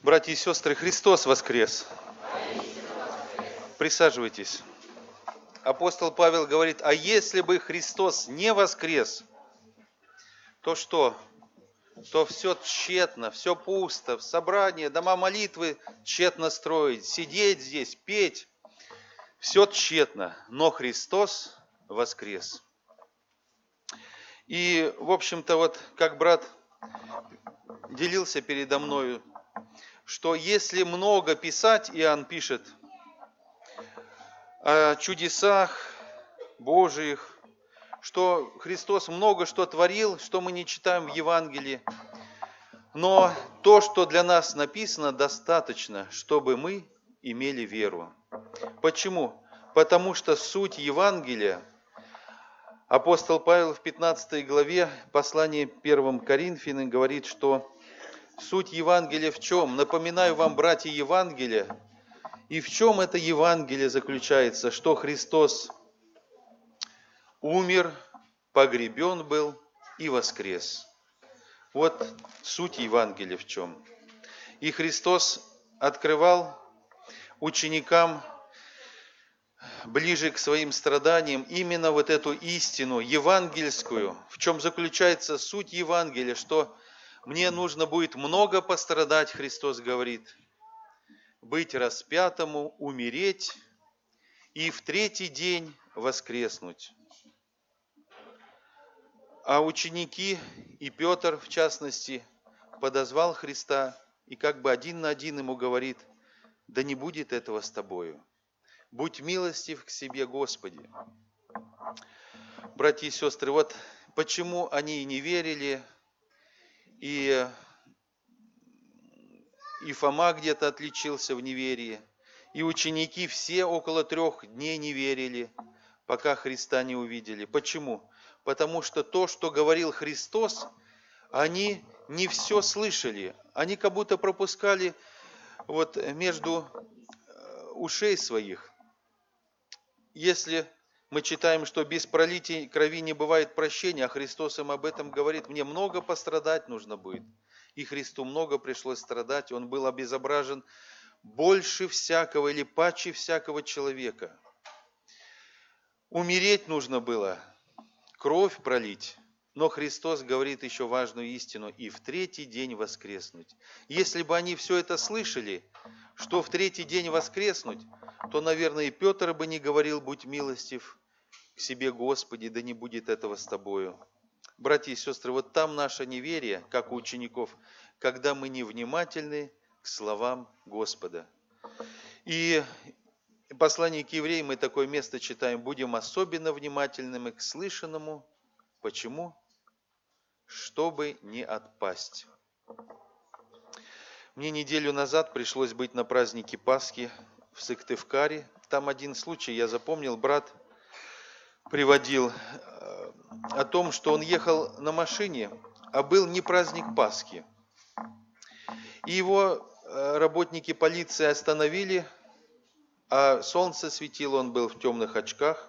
Братья и сестры, Христос воскрес! Присаживайтесь. Апостол Павел говорит, а если бы Христос не воскрес, то что? То все тщетно, все пусто, собрание, дома молитвы тщетно строить, сидеть здесь, петь, все тщетно, но Христос воскрес. И, в общем-то, вот как брат делился передо мною, что если много писать, Иоанн пишет, о чудесах Божиих, что Христос много что творил, что мы не читаем в Евангелии, но то, что для нас написано, достаточно, чтобы мы имели веру. Почему? Потому что суть Евангелия, апостол Павел в 15 главе послания 1 Коринфянам говорит, что суть Евангелия в чем? Напоминаю вам, братья, Евангелие. И в чем это Евангелие заключается? Что Христос умер, погребен был и воскрес. Вот суть Евангелия в чем. И Христос открывал ученикам ближе к своим страданиям именно вот эту истину евангельскую. В чем заключается суть Евангелия, что мне нужно будет много пострадать, Христос говорит, быть распятому, умереть и в третий день воскреснуть. А ученики, и Петр в частности, подозвал Христа и как бы один на один ему говорит, да не будет этого с тобою. Будь милостив к себе, Господи. Братья и сестры, вот почему они не верили, и Фома где-то отличился в неверии, и ученики все около 3 дней не верили, пока Христа не увидели. Почему? Потому что то, что говорил Христос, они не все слышали. Они как будто пропускали вот между ушей своих. Если мы читаем, что без пролития крови не бывает прощения, а Христос им об этом говорит, мне много пострадать нужно будет. И Христу много пришлось страдать, Он был обезображен больше всякого или паче всякого человека. Умереть нужно было, кровь пролить, но Христос говорит еще важную истину, и в третий день воскреснуть. Если бы они все это слышали, что в третий день воскреснуть, то, наверное, и Петр бы не говорил, будь милостив к себе, Господи, да не будет этого с тобою. Братья и сестры, вот там наше неверие, как у учеников, когда мы невнимательны к словам Господа. И в послании к евреям мы такое место читаем, будем особенно внимательными к слышанному. Почему? Чтобы не отпасть. Мне неделю назад пришлось быть на празднике Пасхи в Сыктывкаре. Там один случай, я запомнил, брат приводил о том, что он ехал на машине, а был не праздник Пасхи. И его работники полиции остановили, а солнце светило, он был в темных очках.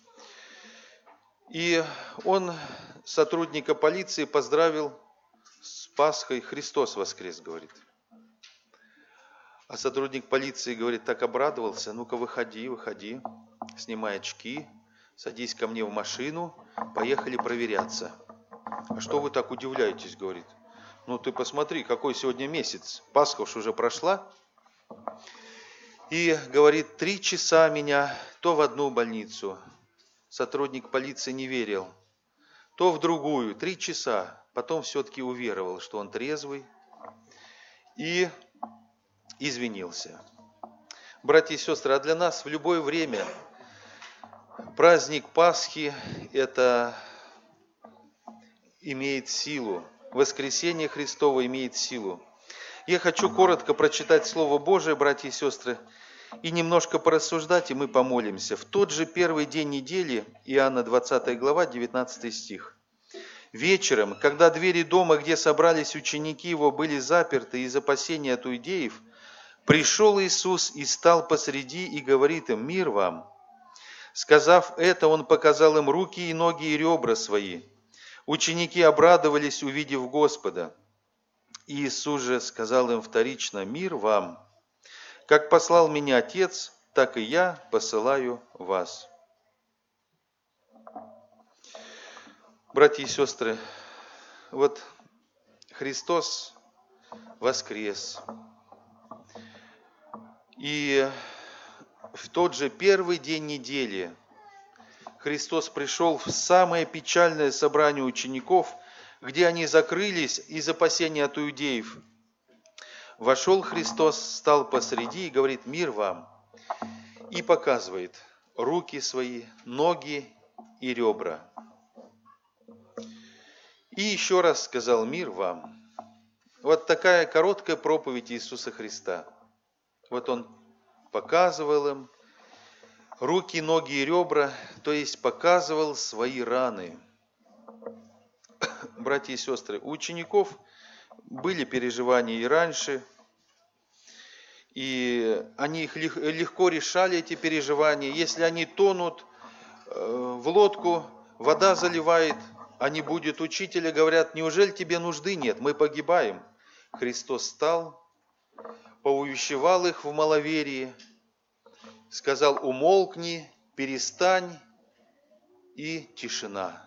И он сотрудника полиции поздравил с Пасхой, Христос воскрес, говорит. А сотрудник полиции, говорит, так обрадовался, ну-ка выходи, снимай очки, садись ко мне в машину, поехали проверяться. А что вы так удивляетесь, говорит. Ну ты посмотри, какой сегодня месяц, Пасха уж уже прошла. И говорит, 3 часа меня то в одну больницу, сотрудник полиции не верил, то в другую, 3 часа, потом все-таки уверовал, что он трезвый и извинился. Братья и сестры, а для нас в любое время праздник Пасхи это имеет силу, воскресение Христово имеет силу. Я хочу коротко прочитать Слово Божие, братья и сестры, и немножко порассуждать, и мы помолимся. В тот же первый день недели, Иоанна 20 глава, 19 стих. Вечером, когда двери дома, где собрались ученики его, были заперты из опасения от иудеев, пришел Иисус и стал посреди и говорит им, мир вам. Сказав это, он показал им руки и ноги и ребра свои. Ученики обрадовались, увидев Господа. Иисус же сказал им вторично: «Мир вам! Как послал меня Отец, так и я посылаю вас». Братья и сестры, вот Христос воскрес. И в тот же первый день недели Христос пришел в самое печальное собрание учеников, где они закрылись из опасения от иудеев. Вошел Христос, стал посреди и говорит: «Мир вам!» И показывает руки свои, ноги и ребра. И еще раз сказал: «Мир вам». Вот такая короткая проповедь Иисуса Христа. Вот Он показывал им руки, ноги и ребра, то есть показывал свои раны. Братья и сестры, у учеников были переживания и раньше, и они их легко решали, эти переживания. Если они тонут в лодку, вода заливает, они будут учителя, говорят: «Неужели тебе нужды нет? Мы погибаем». Христос встал, поувещевал их в маловерии, сказал: «Умолкни, перестань», и тишина.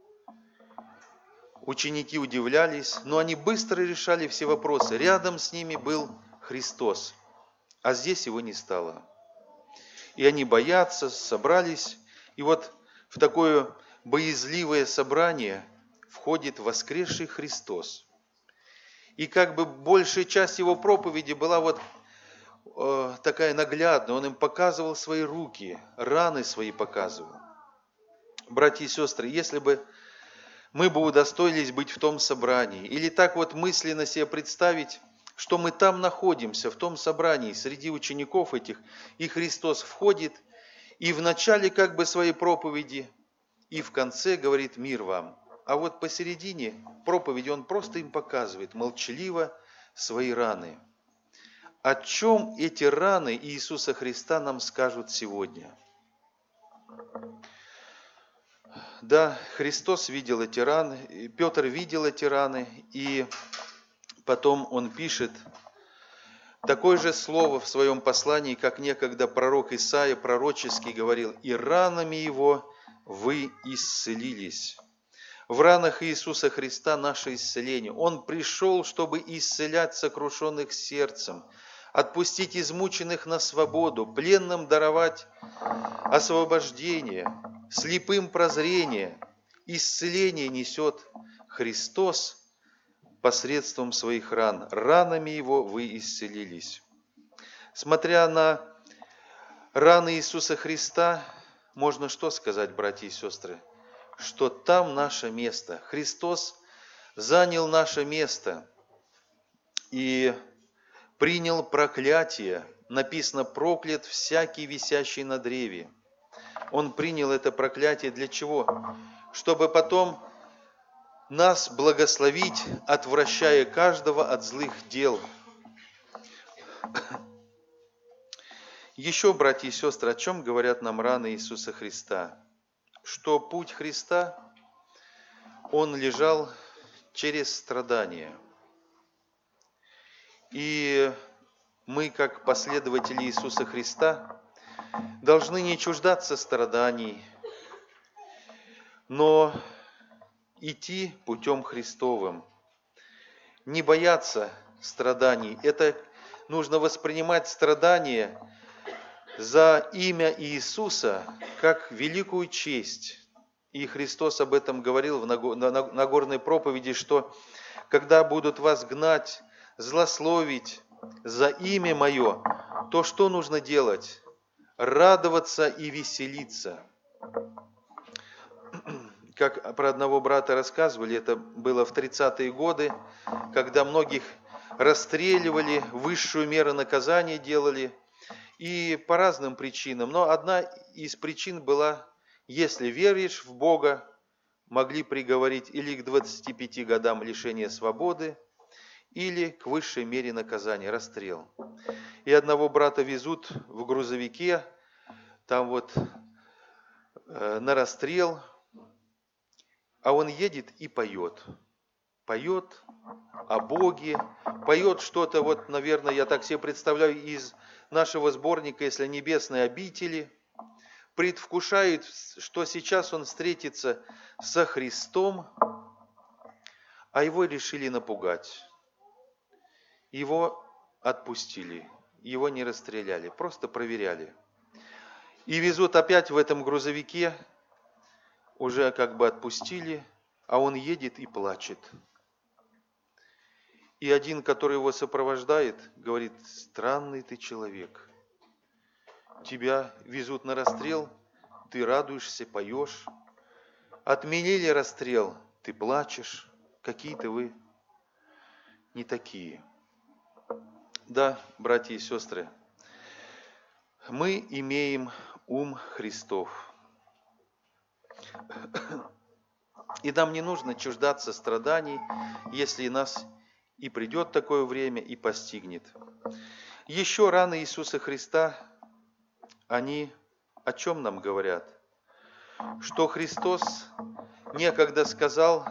Ученики удивлялись, но они быстро решали все вопросы. Рядом с ними был Христос, а здесь его не стало. И они боятся, собрались, и вот в такое боязливое собрание входит воскресший Христос. И как бы большая часть его проповеди была вот такая наглядная. Он им показывал свои руки, раны свои показывал. Братья и сестры, если бы мы бы удостоились быть в том собрании, или так вот мысленно себе представить, что мы там находимся, в том собрании, среди учеников этих, и Христос входит, и в начале как бы своей проповеди, и в конце говорит: «Мир вам». А вот посередине проповеди Он просто им показывает молчаливо свои раны. О чем эти раны Иисуса Христа нам скажут сегодня? Да, Христос видел эти раны, Петр видел эти раны, и потом он пишет такое же слово в своем послании, как некогда пророк Исаия пророчески говорил: «И ранами Его вы исцелились». В ранах Иисуса Христа наше исцеление. Он пришел, чтобы исцелять сокрушенных сердцем, отпустить измученных на свободу, пленным даровать освобождение, слепым прозрение. Исцеление несет Христос посредством своих ран. Ранами Его вы исцелились. Смотря на раны Иисуса Христа, можно что сказать, братья и сестры? Что там наше место. Христос занял наше место и принял проклятие. Написано: «Проклят всякий, висящий на древе». Он принял это проклятие для чего? Чтобы потом нас благословить, отвращая каждого от злых дел. Еще, братья и сестры, о чем говорят нам раны Иисуса Христа? Что путь Христа, Он лежал через страдания. И мы, как последователи Иисуса Христа, должны не чуждаться страданий, но идти путем Христовым, не бояться страданий. Это нужно воспринимать страдания за имя Иисуса как великую честь. И Христос об этом говорил в Нагорной проповеди, что когда будут вас гнать, злословить за имя Мое, то что нужно делать? Радоваться и веселиться. Как про одного брата рассказывали, это было в 30-е годы, когда многих расстреливали, высшую меру наказания делали, и по разным причинам. Но одна из причин была: если веришь в Бога, могли приговорить или к 25 годам лишения свободы, или к высшей мере наказания, расстрел. И одного брата везут в грузовике, там вот на расстрел, а он едет и поет. Поет о Боге, поет что-то, вот, наверное, я так себе представляю, из нашего сборника, если «Небесные обители», предвкушает, что сейчас он встретится со Христом, а его решили напугать. Его отпустили, его не расстреляли, просто проверяли. И везут опять в этом грузовике, уже как бы отпустили, а он едет и плачет. И один, который его сопровождает, говорит: странный ты человек. Тебя везут на расстрел, ты радуешься, поешь. Отменили расстрел, ты плачешь. Какие-то вы не такие. Да, братья и сестры, мы имеем ум Христов. И нам не нужно чуждаться страданий, если нас и придет такое время, и постигнет. Еще раны Иисуса Христа, они о чем нам говорят? Что Христос некогда сказал,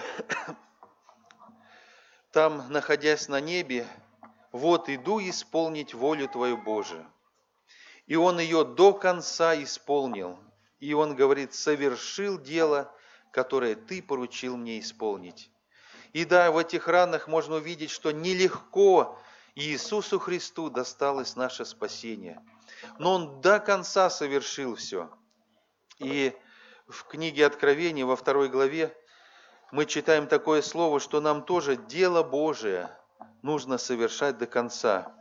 там, находясь на небе: «Вот иду исполнить волю Твою, Божию». И Он ее до конца исполнил. И Он говорит: совершил дело, которое Ты поручил мне исполнить. И да, в этих ранах можно увидеть, что нелегко Иисусу Христу досталось наше спасение. Но Он до конца совершил все. И в книге Откровения, во 2 главе, мы читаем такое слово, что нам тоже дело Божие нужно совершать до конца.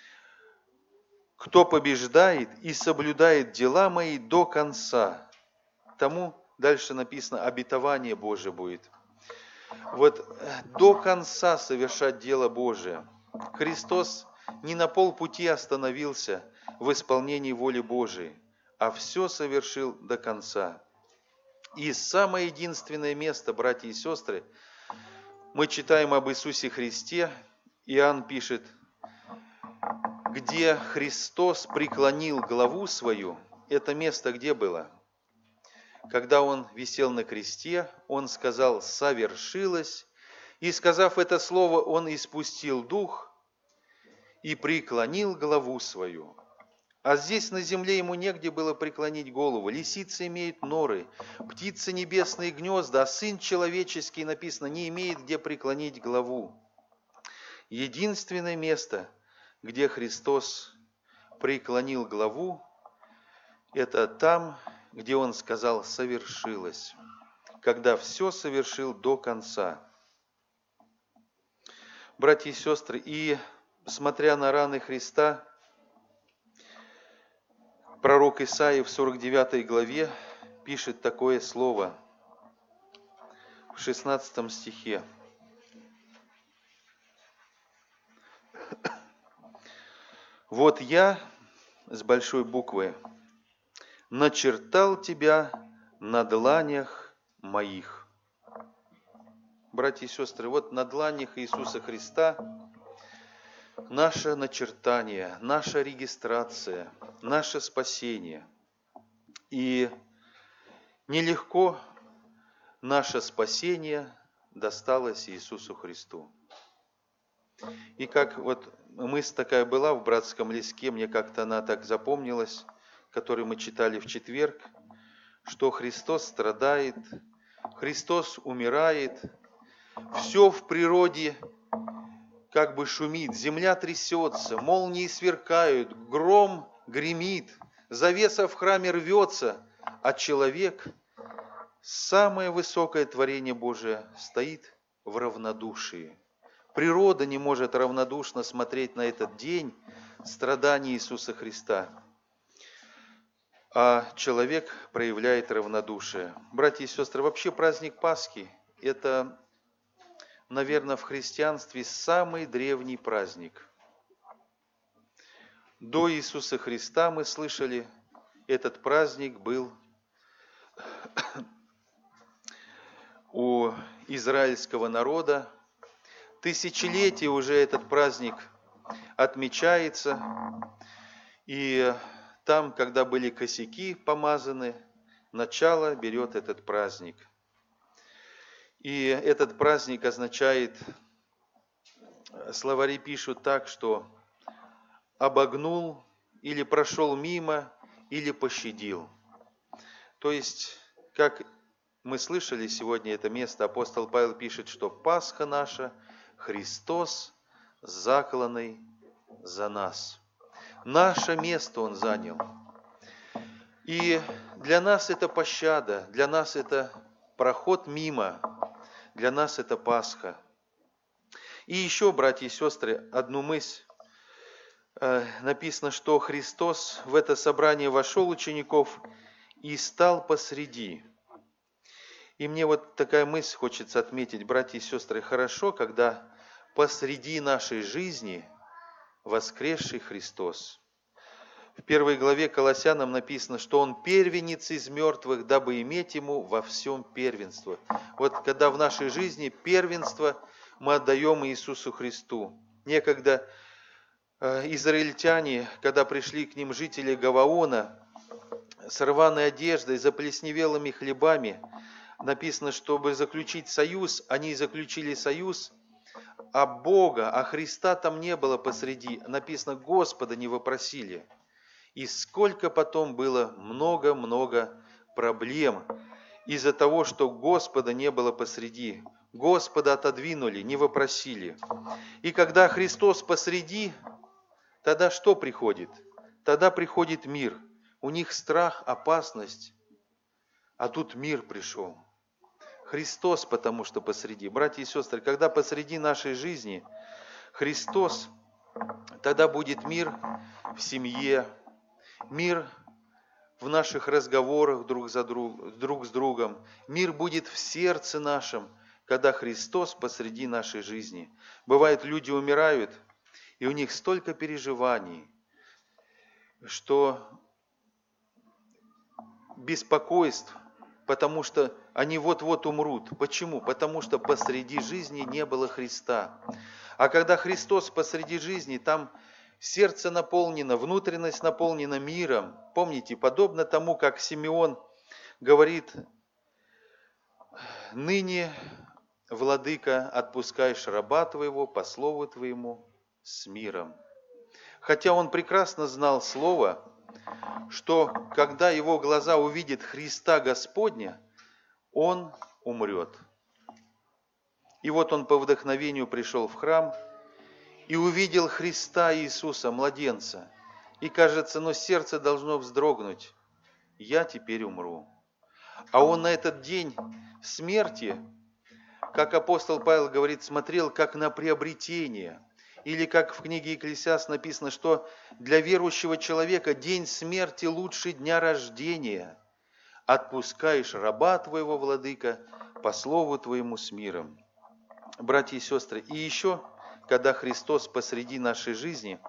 Кто побеждает и соблюдает дела мои до конца, тому, дальше написано, обетование Божие будет. Вот до конца совершать дело Божие. Христос не на полпути остановился в исполнении воли Божией, а все совершил до конца. И самое единственное место, братья и сестры, мы читаем об Иисусе Христе. Иоанн пишет: где Христос преклонил главу свою, это место где было? Когда Он висел на кресте, Он сказал: совершилось, и, сказав это слово, Он испустил дух и преклонил главу свою. А здесь на земле Ему негде было преклонить голову. Лисицы имеют норы, птицы небесные гнезда, а Сын человеческий, написано, не имеет где преклонить главу. Единственное место, где Христос преклонил главу, это там, где Он сказал: совершилось, когда все совершил до конца. Братья и сестры, и смотря на раны Христа, пророк Исаия в 49 главе пишет такое слово в 16 стихе. «Вот я, с большой буквы, начертал тебя на дланях моих». Братья и сестры, вот на дланях Иисуса Христа наше начертание, наша регистрация, наше спасение. И нелегко наше спасение досталось Иисусу Христу. И как вот мысль такая была в братском листке, мне как-то она так запомнилась, которую мы читали в четверг, что Христос страдает, Христос умирает, все в природе как бы шумит, земля трясется, молнии сверкают, гром гремит, завеса в храме рвется, а человек, самое высокое творение Божие, стоит в равнодушии. Природа не может равнодушно смотреть на этот день страданий Иисуса Христа, а человек проявляет равнодушие. Братья и сестры, вообще праздник Пасхи – это, наверное, в христианстве самый древний праздник. До Иисуса Христа, мы слышали, этот праздник был у израильского народа. Тысячелетия уже этот праздник отмечается. И там, когда были косяки помазаны, начало берет этот праздник. И этот праздник означает словари пишут так, что обогнул или прошел мимо, или пощадил. То есть, как мы слышали сегодня это место, апостол Павел пишет, что Пасха наша, Христос, закланный за нас. Наше место Он занял. И для нас это пощада, для нас это проход мимо, для нас это Пасха. И еще, братья и сестры, одну мысль. Написано, что Христос в это собрание вошел учеников и стал посреди. И мне вот такая мысль хочется отметить, братья и сестры, хорошо, когда посреди нашей жизни воскресший Христос. В 1 главе Колоссянам написано, что Он первенец из мертвых, дабы иметь Ему во всем первенство. Вот когда в нашей жизни первенство мы отдаем Иисусу Христу. Некогда израильтяне, когда пришли к ним жители Гаваона с рваной одеждой, заплесневелыми хлебами, написано, чтобы заключить союз, они заключили союз, а Бога, а Христа там не было посреди. Написано, Господа не вопросили. И сколько потом было много-много проблем из-за того, что Господа не было посреди. Господа отодвинули, не вопросили. И когда Христос посреди, тогда что приходит? Тогда приходит мир. У них страх, опасность, а тут мир пришел. Христос, потому что посреди. Братья и сестры, когда посреди нашей жизни Христос, тогда будет мир в семье, мир в наших разговорах друг с другом, мир будет в сердце нашем, когда Христос посреди нашей жизни. Бывает, люди умирают, и у них столько переживаний, что беспокойств, потому что они вот-вот умрут. Почему? Потому что посреди жизни не было Христа. А когда Христос посреди жизни, там сердце наполнено, внутренность наполнена миром. Помните, подобно тому, как Симеон говорит, «Ныне, владыка, отпускаешь раба твоего по слову твоему с миром». Хотя он прекрасно знал слово, что когда его глаза увидят Христа Господня, он умрет. И вот он по вдохновению пришел в храм и увидел Христа Иисуса, младенца. И кажется, но сердце должно вздрогнуть. Я теперь умру. А он на этот день смерти, как апостол Павел говорит, смотрел как на приобретение. Или как в книге Екклесиаст написано, что для верующего человека день смерти лучше дня рождения. Отпускаешь раба твоего, владыка, по слову твоему с миром. Братья и сестры, и еще, когда Христос посреди нашей жизни,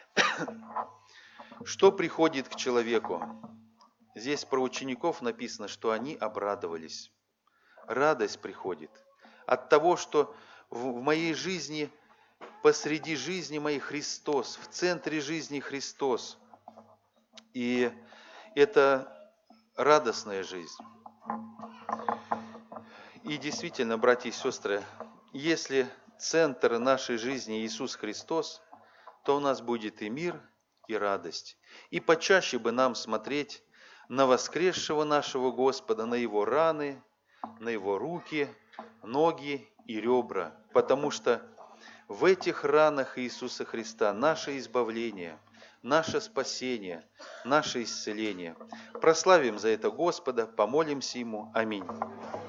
что приходит к человеку? Здесь про учеников написано, что они обрадовались. Радость приходит от того, что в моей жизни, посреди жизни моей Христос, в центре жизни Христос. И это радостная жизнь. И действительно, братья и сестры, если центр нашей жизни Иисус Христос, то у нас будет и мир, и радость. И почаще бы нам смотреть на воскресшего нашего Господа, на Его раны, на Его руки, ноги и ребра. Потому что в этих ранах Иисуса Христа наше избавление, наше спасение, наше исцеление. Прославим за это Господа, помолимся Ему. Аминь.